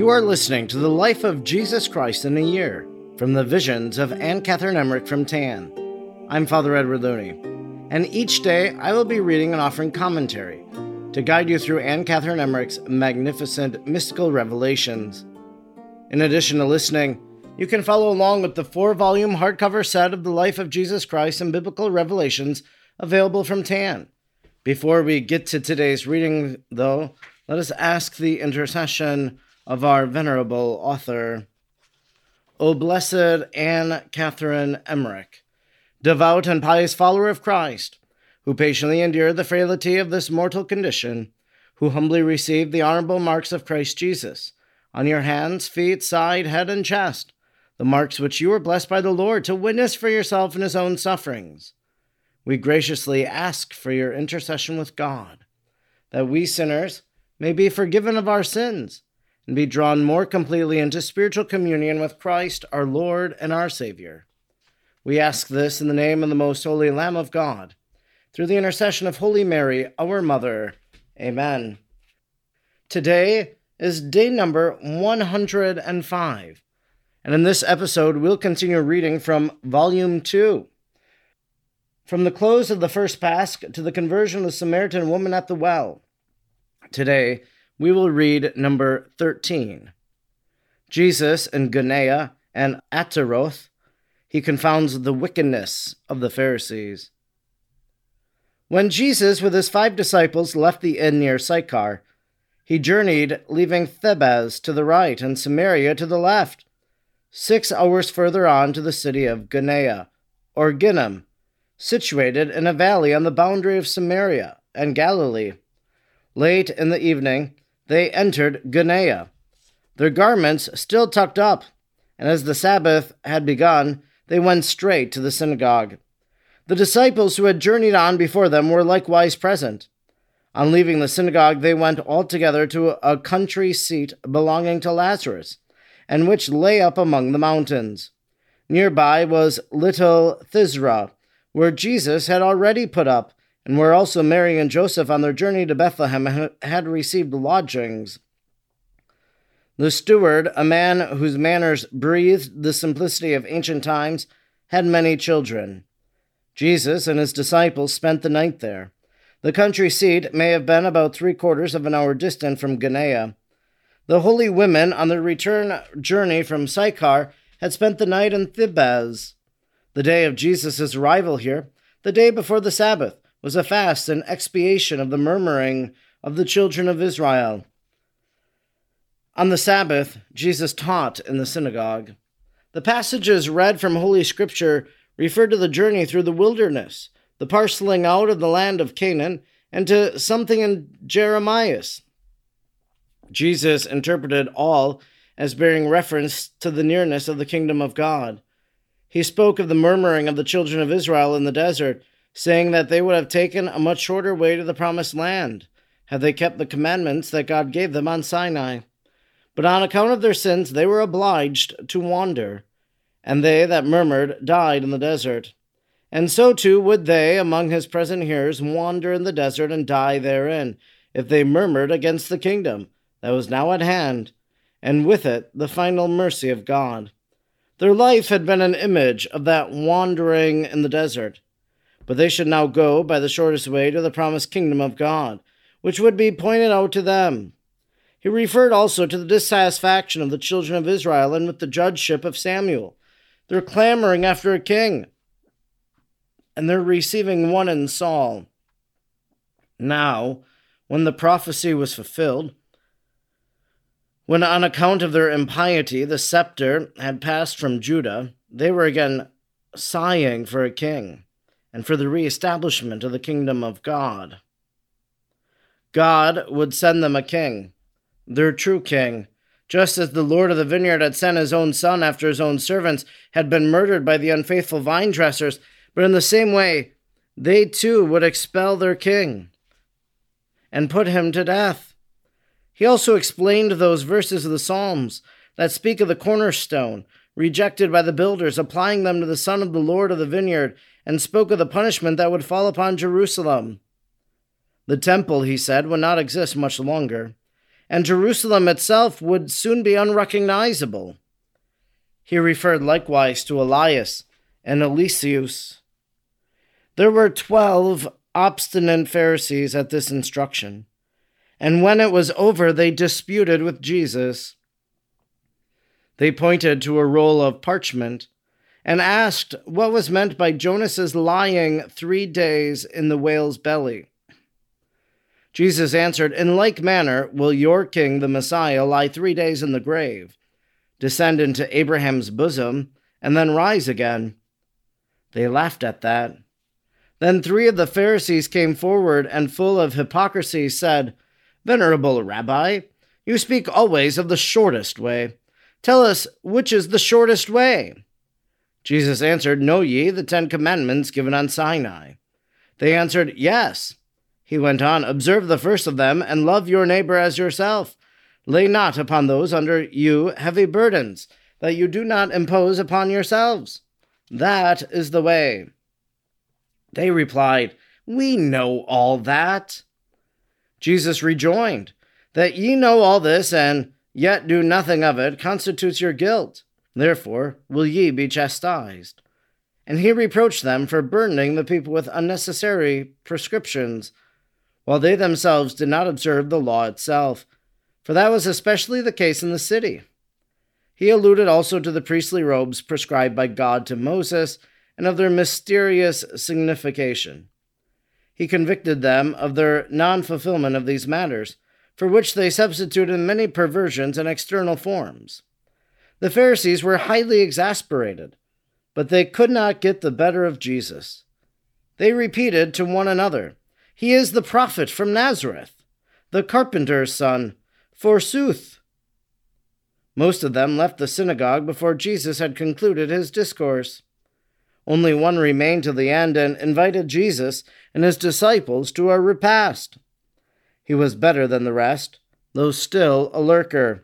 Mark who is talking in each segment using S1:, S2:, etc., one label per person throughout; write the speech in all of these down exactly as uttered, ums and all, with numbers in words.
S1: You are listening to the life of Jesus Christ in a year, from the visions of Anne Catherine Emmerich from Tan. I'm Father Edward Looney, and each day I will be reading and offering commentary to guide you through Anne Catherine Emmerich's magnificent mystical revelations. In addition to listening, you can follow along with the four-volume hardcover set of the life of Jesus Christ and biblical revelations available from Tan. Before we get to today's reading, though, let us ask the intercession of our venerable author. O blessed Anne Catherine Emmerich, devout and pious follower of Christ, who patiently endured the frailty of this mortal condition, who humbly received the honorable marks of Christ Jesus on your hands, feet, side, head, and chest, the marks which you were blessed by the Lord to witness for yourself in his own sufferings. We graciously ask for your intercession with God, that we sinners may be forgiven of our sins and be drawn more completely into spiritual communion with Christ, our Lord and our Savior. We ask this in the name of the most holy Lamb of God, through the intercession of Holy Mary, our Mother. Amen. Today is day number one hundred five, and in this episode we'll continue reading from Volume two. From the close of the first Pasch to the conversion of the Samaritan woman at the well. Today, we will read number thirteen. Jesus in Gunea and Ataroth, he confounds the wickedness of the Pharisees. When Jesus with his five disciples left the inn near Sychar, he journeyed, leaving Thebez to the right and Samaria to the left, six hours further on to the city of Gunea, or Ginnim, situated in a valley on the boundary of Samaria and Galilee. Late in the evening, they entered Gunea, their garments still tucked up, and as the Sabbath had begun, they went straight to the synagogue. The disciples who had journeyed on before them were likewise present. On leaving the synagogue, they went all together to a country seat belonging to Lazarus, and which lay up among the mountains. Nearby was little Thizra, where Jesus had already put up, and where also Mary and Joseph on their journey to Bethlehem had received lodgings. The steward, a man whose manners breathed the simplicity of ancient times, had many children. Jesus and his disciples spent the night there. The country seat may have been about three quarters of an hour distant from Gunea. The holy women on their return journey from Sychar had spent the night in Thebez. The day of Jesus' arrival here, the day before the Sabbath, was a fast and expiation of the murmuring of the children of Israel. On the Sabbath, Jesus taught in the synagogue. The passages read from Holy Scripture refer to the journey through the wilderness, the parceling out of the land of Canaan, and to something in Jeremiah. Jesus interpreted all as bearing reference to the nearness of the kingdom of God. He spoke of the murmuring of the children of Israel in the desert, saying that they would have taken a much shorter way to the promised land, had they kept the commandments that God gave them on Sinai. But on account of their sins they were obliged to wander, and they that murmured died in the desert. And so too would they, among his present hearers, wander in the desert and die therein, if they murmured against the kingdom that was now at hand, and with it the final mercy of God. Their life had been an image of that wandering in the desert, but they should now go by the shortest way to the promised kingdom of God, which would be pointed out to them. He referred also to the dissatisfaction of the children of Israel and with the judgeship of Samuel, their clamoring after a king, and their receiving one in Saul. Now, when the prophecy was fulfilled, when on account of their impiety the scepter had passed from Judah, they were again sighing for a king, and for the reestablishment of the kingdom of God. God would send them a king, their true king, just as the Lord of the vineyard had sent his own son after his own servants had been murdered by the unfaithful vine dressers, but in the same way, they too would expel their king and put him to death. He also explained those verses of the Psalms that speak of the cornerstone, rejected by the builders, applying them to the son of the Lord of the vineyard, and spoke of the punishment that would fall upon Jerusalem. The temple, he said, would not exist much longer, and Jerusalem itself would soon be unrecognizable. He referred likewise to Elias and Eliseus. There were twelve obstinate Pharisees at this instruction, and when it was over, they disputed with Jesus. They pointed to a roll of parchment and asked what was meant by Jonas's lying three days in the whale's belly. Jesus answered, "In like manner will your king, the Messiah, lie three days in the grave, descend into Abraham's bosom, and then rise again." They laughed at that. Then three of the Pharisees came forward and, full of hypocrisy, said, "Venerable Rabbi, you speak always of the shortest way. Tell us, which is the shortest way?" Jesus answered, "Know ye the Ten Commandments given on Sinai?" They answered, "Yes." He went on, "Observe the first of them, and love your neighbor as yourself. Lay not upon those under you heavy burdens, that you do not impose upon yourselves. That is the way." They replied, "We know all that." Jesus rejoined, "That ye know all this, and yet do nothing of it, constitutes your guilt. Therefore will ye be chastised." And he reproached them for burdening the people with unnecessary prescriptions, while they themselves did not observe the law itself, for that was especially the case in the city. He alluded also to the priestly robes prescribed by God to Moses and of their mysterious signification. He convicted them of their non-fulfillment of these matters, for which they substituted many perversions and external forms. The Pharisees were highly exasperated, but they could not get the better of Jesus. They repeated to one another, "He is the prophet from Nazareth, the carpenter's son, forsooth." Most of them left the synagogue before Jesus had concluded his discourse. Only one remained to the end and invited Jesus and his disciples to a repast. He was better than the rest, though still a lurker.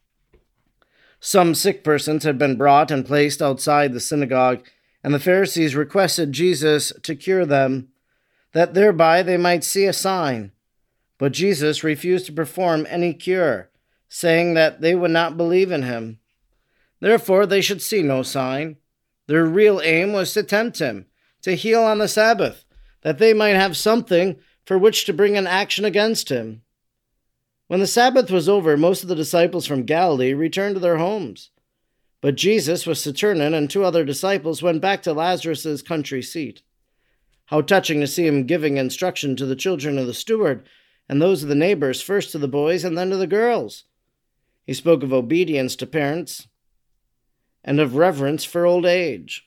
S1: Some sick persons had been brought and placed outside the synagogue, and the Pharisees requested Jesus to cure them, that thereby they might see a sign. But Jesus refused to perform any cure, saying that they would not believe in him. Therefore they should see no sign. Their real aim was to tempt him, to heal on the Sabbath, that they might have something for which to bring an action against him. When the Sabbath was over, most of the disciples from Galilee returned to their homes. But Jesus, with Saturnin and two other disciples, went back to Lazarus' country seat. How touching to see him giving instruction to the children of the steward, and those of the neighbors, first to the boys and then to the girls. He spoke of obedience to parents and of reverence for old age.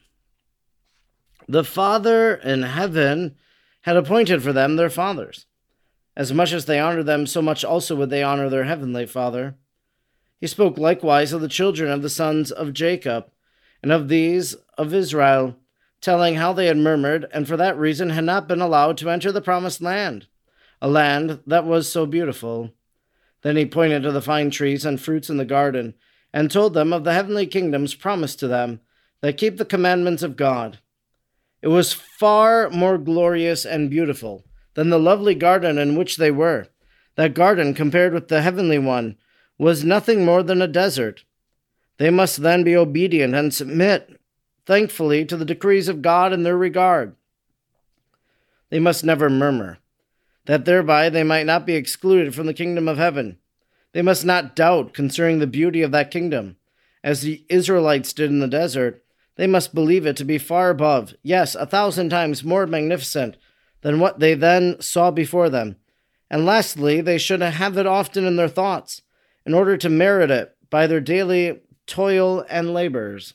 S1: The Father in heaven had appointed for them their fathers. As much as they honored them, so much also would they honor their heavenly Father. He spoke likewise of the children of the sons of Jacob, and of these of Israel, telling how they had murmured, and for that reason had not been allowed to enter the promised land, a land that was so beautiful. Then he pointed to the fine trees and fruits in the garden, and told them of the heavenly kingdoms promised to them, that keep the commandments of God. It was far more glorious and beautiful than the lovely garden in which they were. That garden, compared with the heavenly one, was nothing more than a desert. They must then be obedient and submit thankfully to the decrees of God in their regard. They must never murmur, that thereby they might not be excluded from the kingdom of heaven. They must not doubt concerning the beauty of that kingdom. As the Israelites did in the desert, they must believe it to be far above, yes, a thousand times more magnificent than what they then saw before them. And lastly, they should have it often in their thoughts, in order to merit it by their daily toil and labors.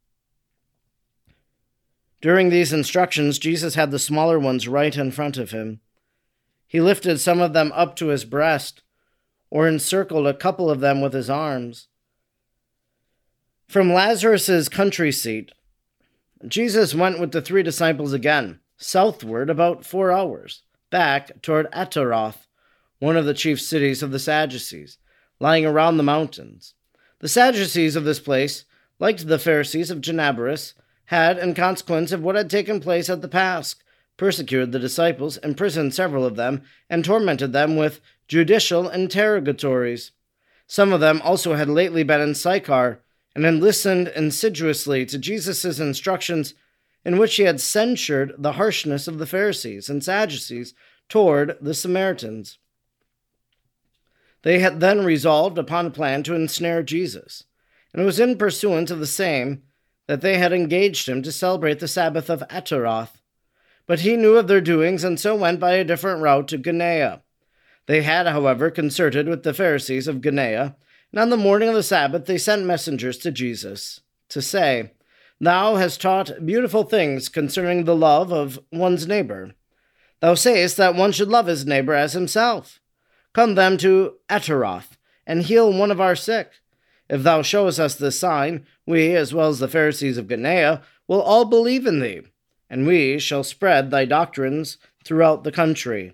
S1: During these instructions, Jesus had the smaller ones right in front of him. He lifted some of them up to his breast, or encircled a couple of them with his arms. From Lazarus' country seat, Jesus went with the three disciples again, southward about four hours, back toward Ataroth, one of the chief cities of the Sadducees, lying around the mountains. The Sadducees of this place, like the Pharisees of Gennesaret, had, in consequence of what had taken place at the Pasch, persecuted the disciples, imprisoned several of them, and tormented them with judicial interrogatories. Some of them also had lately been in Sychar and had listened insidiously to Jesus' instructions, in which he had censured the harshness of the Pharisees and Sadducees toward the Samaritans. They had then resolved upon a plan to ensnare Jesus, and it was in pursuance of the same that they had engaged him to celebrate the Sabbath of Ataroth. But he knew of their doings, and so went by a different route to Genea. They had, however, concerted with the Pharisees of Genea, and on the morning of the Sabbath they sent messengers to Jesus, to say, "Thou hast taught beautiful things concerning the love of one's neighbor. Thou sayest that one should love his neighbor as himself. Come then to Ataroth, and heal one of our sick. If thou showest us this sign, we, as well as the Pharisees of Genea, will all believe in thee, and we shall spread thy doctrines throughout the country."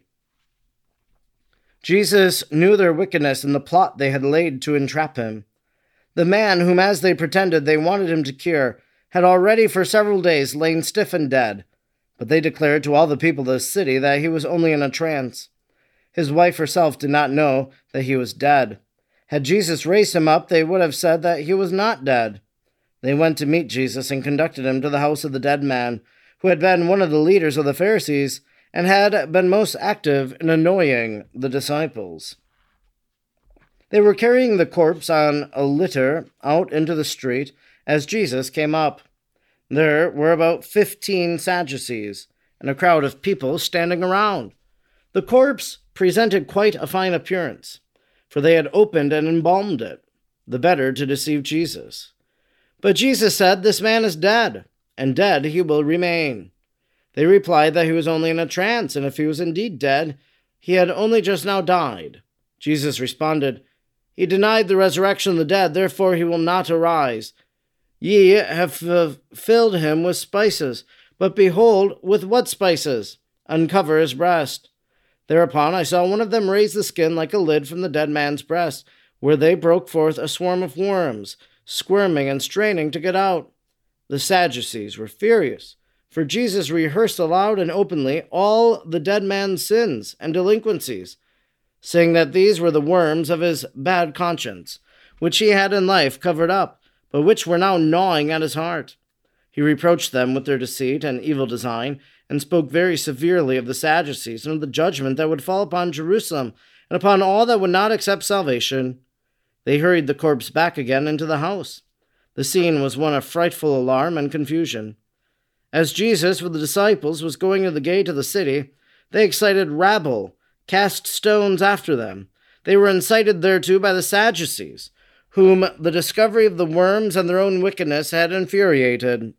S1: Jesus knew their wickedness and the plot they had laid to entrap him. The man whom, as they pretended they wanted him to cure, had already for several days lain stiff and dead, but they declared to all the people of the city that he was only in a trance. His wife herself did not know that he was dead. Had Jesus raised him up, they would have said that he was not dead. They went to meet Jesus and conducted him to the house of the dead man, who had been one of the leaders of the Pharisees and had been most active in annoying the disciples. They were carrying the corpse on a litter out into the street as Jesus came up. There were about fifteen Sadducees and a crowd of people standing around. The corpse presented quite a fine appearance, for they had opened and embalmed it, the better to deceive Jesus. But Jesus said, "This man is dead, and dead he will remain." They replied that he was only in a trance, and if he was indeed dead, he had only just now died. Jesus responded, "He denied the resurrection of the dead, therefore he will not arise. Ye have filled him with spices, but behold, with what spices? Uncover his breast." Thereupon I saw one of them raise the skin like a lid from the dead man's breast, where they broke forth a swarm of worms, squirming and straining to get out. The Sadducees were furious, for Jesus rehearsed aloud and openly all the dead man's sins and delinquencies, saying that these were the worms of his bad conscience, which he had in life covered up, but which were now gnawing at his heart. He reproached them with their deceit and evil design, and spoke very severely of the Sadducees and of the judgment that would fall upon Jerusalem and upon all that would not accept salvation. They hurried the corpse back again into the house. The scene was one of frightful alarm and confusion. As Jesus, with the disciples, was going to the gate of the city, they excited rabble, cast stones after them. They were incited thereto by the Sadducees, whom the discovery of the worms and their own wickedness had infuriated.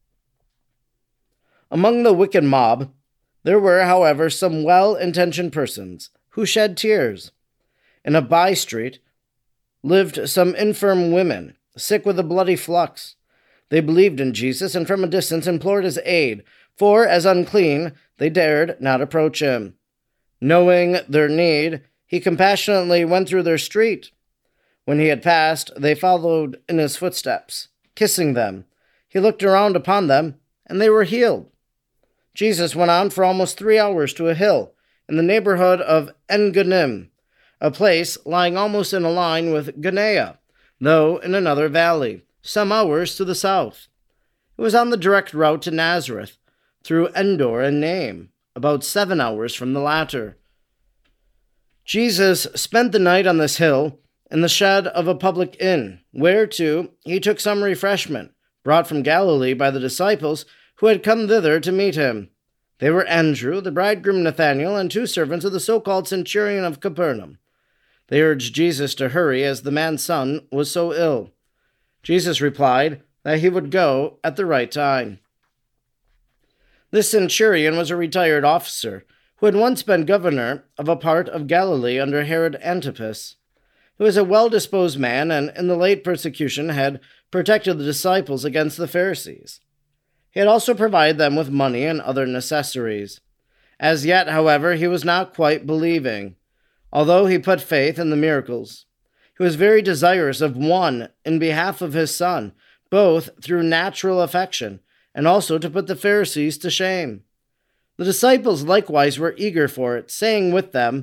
S1: Among the wicked mob, there were, however, some well-intentioned persons who shed tears. In a by-street lived some infirm women, sick with a bloody flux. They believed in Jesus, and from a distance implored his aid, for, as unclean, they dared not approach him. Knowing their need, he compassionately went through their street. When he had passed, they followed in his footsteps, kissing them. He looked around upon them, and they were healed. Jesus went on for almost three hours to a hill in the neighborhood of En-Ganim, a place lying almost in a line with Genea, though in another valley, some hours to the south. It was on the direct route to Nazareth, through Endor and Naim, about seven hours from the latter. Jesus spent the night on this hill in the shed of a public inn, where, too, he took some refreshment, brought from Galilee by the disciples who had come thither to meet him. They were Andrew, the bridegroom Nathanael, and two servants of the so-called centurion of Capernaum. They urged Jesus to hurry, as the man's son was so ill. Jesus replied that he would go at the right time. This centurion was a retired officer who had once been governor of a part of Galilee under Herod Antipas. He was a well-disposed man, and in the late persecution had protected the disciples against the Pharisees. He had also provided them with money and other necessaries. As yet, however, he was not quite believing, although he put faith in the miracles. He was very desirous of one in behalf of his son, both through natural affection and also to put the Pharisees to shame. The disciples likewise were eager for it, saying with them,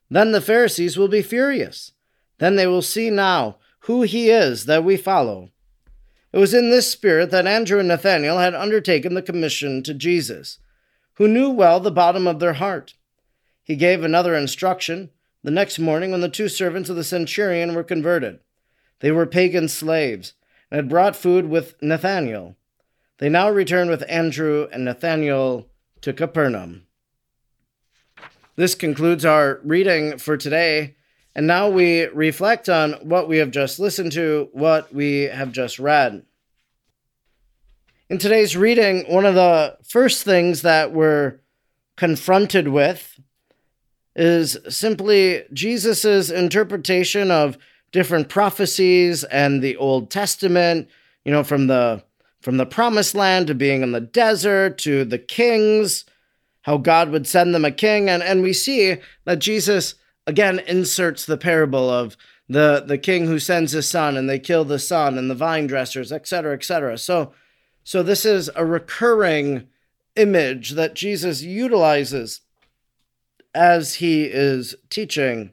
S1: Then the Pharisees will be furious. Then they will see now who he is that we follow. It was in this spirit that Andrew and Nathanael had undertaken the commission to Jesus, who knew well the bottom of their heart. He gave another instruction the next morning when the two servants of the centurion were converted. They were pagan slaves and had brought food with Nathanael. They now returned with Andrew and Nathanael to Capernaum. This concludes our reading for today, and now we reflect on what we have just listened to, what we have just read. In today's reading, one of the first things that we're confronted with is simply Jesus' interpretation of different prophecies and the Old Testament, you know, from the from the promised land to being in the desert to the kings, how God would send them a king. And, and we see that Jesus, again, inserts the parable of the, the king who sends his son and they kill the son and the vine dressers, et cetera, et cetera. So, so this is a recurring image that Jesus utilizes as he is teaching.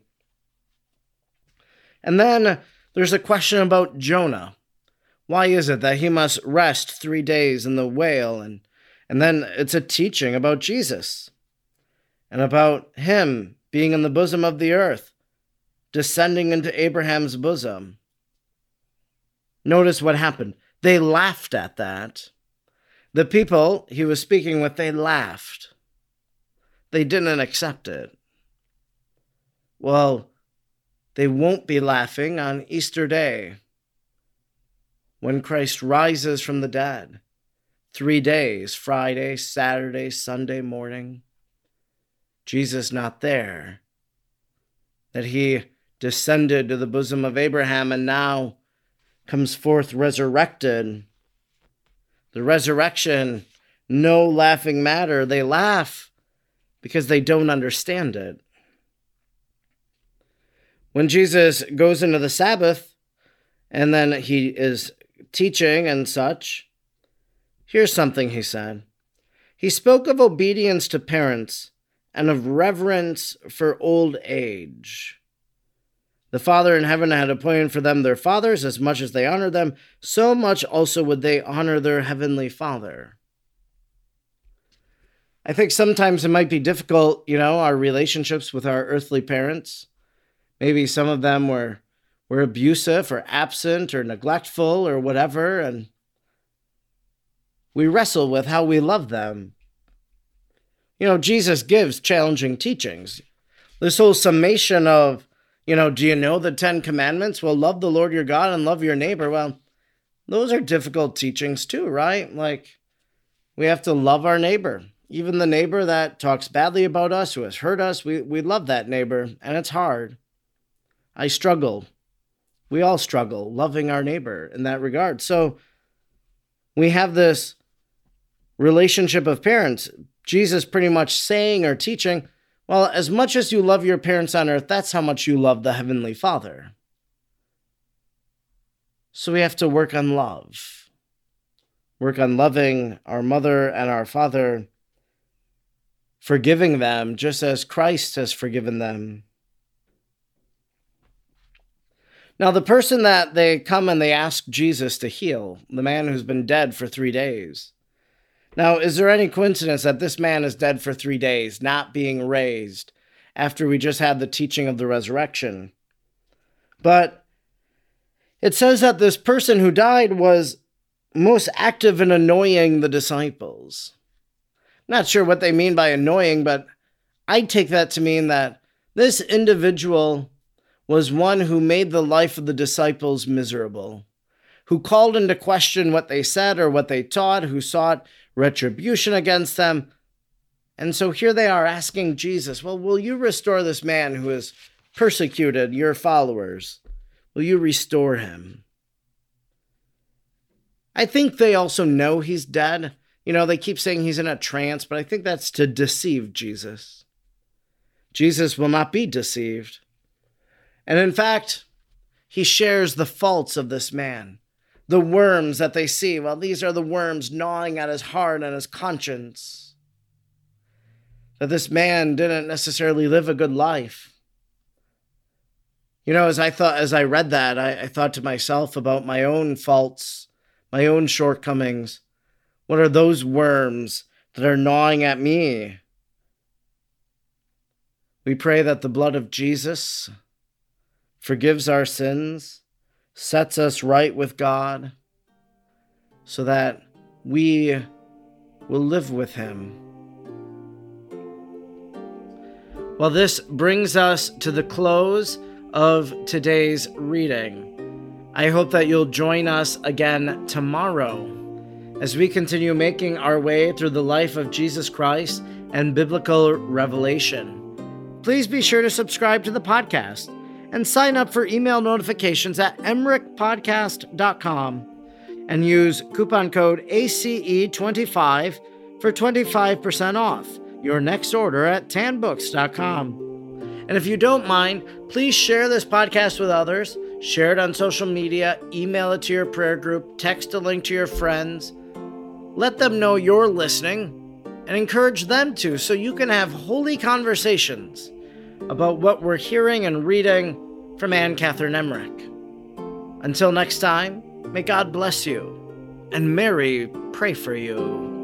S1: And then there's a question about Jonah. Why is it that he must rest three days in the whale? And, and then it's a teaching about Jesus and about him being in the bosom of the earth, descending into Abraham's bosom. Notice what happened. They laughed at that. The people he was speaking with, they laughed. They didn't accept it. Well, they won't be laughing on Easter Day, when Christ rises from the dead. Three days, Friday, Saturday, Sunday morning. Jesus not there. That he descended to the bosom of Abraham and now comes forth resurrected. The resurrection, no laughing matter. They laugh because they don't understand it. When Jesus goes into the Sabbath and then he is teaching and such, here's something he said. He spoke of obedience to parents and of reverence for old age. The Father in heaven had appointed for them their fathers. As much as they honored them, so much also would they honor their heavenly Father. I think sometimes it might be difficult, you know, our relationships with our earthly parents. Maybe some of them were were abusive or absent or neglectful or whatever, and we wrestle with how we love them. You know, Jesus gives challenging teachings. This whole summation of, you know, do you know the Ten Commandments? Well, love the Lord your God and love your neighbor. Well, those are difficult teachings too, right? Like, we have to love our neighbor. Even the neighbor that talks badly about us, who has hurt us, we, we love that neighbor, and it's hard. I struggle. We all struggle loving our neighbor in that regard. So we have this relationship of parents. Jesus pretty much saying or teaching, well, as much as you love your parents on earth, that's how much you love the Heavenly Father. So we have to work on love. Work on loving our mother and our father, forgiving them just as Christ has forgiven them. Now, the person that they come and they ask Jesus to heal, the man who's been dead for three days. Now, is there any coincidence that this man is dead for three days, not being raised, after we just had the teaching of the resurrection? But it says that this person who died was most active in annoying the disciples. Not sure what they mean by annoying, but I take that to mean that this individual was one who made the life of the disciples miserable, who called into question what they said or what they taught, who sought retribution against them. And so here they are asking Jesus, well, will you restore this man who has persecuted your followers? Will you restore him? I think they also know he's dead. You know, they keep saying he's in a trance, but I think that's to deceive Jesus. Jesus will not be deceived. And in fact, he shares the faults of this man, the worms that they see. Well, these are the worms gnawing at his heart and his conscience. That this man didn't necessarily live a good life. You know, as I thought, as I read that, I, I thought to myself about my own faults, my own shortcomings. What are those worms that are gnawing at me? We pray that the blood of Jesus forgives our sins, sets us right with God, so that we will live with him. Well, this brings us to the close of today's reading. I hope that you'll join us again tomorrow as we continue making our way through the life of Jesus Christ and biblical revelation. Please be sure to subscribe to the podcast and sign up for email notifications at emmerich podcast dot com and use coupon code A C E twenty-five for twenty-five percent off your next order at tan books dot com. And if you don't mind, please share this podcast with others, share it on social media, email it to your prayer group, text a link to your friends. Let them know you're listening and encourage them to, so you can have holy conversations about what we're hearing and reading from Anne Catherine Emmerich. Until next time, may God bless you and Mary pray for you.